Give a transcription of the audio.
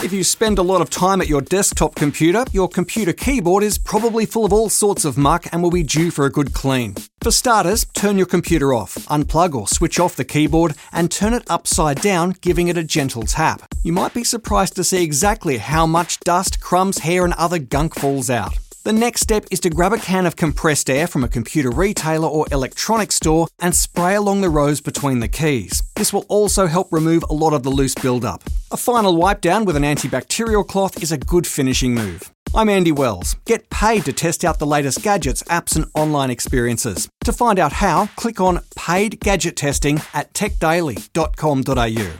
If you spend a lot of time at your desktop computer, your computer keyboard is probably full of all sorts of muck and will be due for a good clean. For starters, turn your computer off, unplug or switch off the keyboard, and turn it upside down, giving it a gentle tap. You might be surprised to see exactly how much dust, crumbs, hair and other gunk falls out. The next step is to grab a can of compressed air from a computer retailer or electronics store and spray along the rows between the keys. This will also help remove a lot of the loose buildup. A final wipe down with an antibacterial cloth is a good finishing move. I'm Andy Wells. Get paid to test out the latest gadgets, apps and online experiences. To find out how, click on Paid Gadget Testing at techdaily.com.au.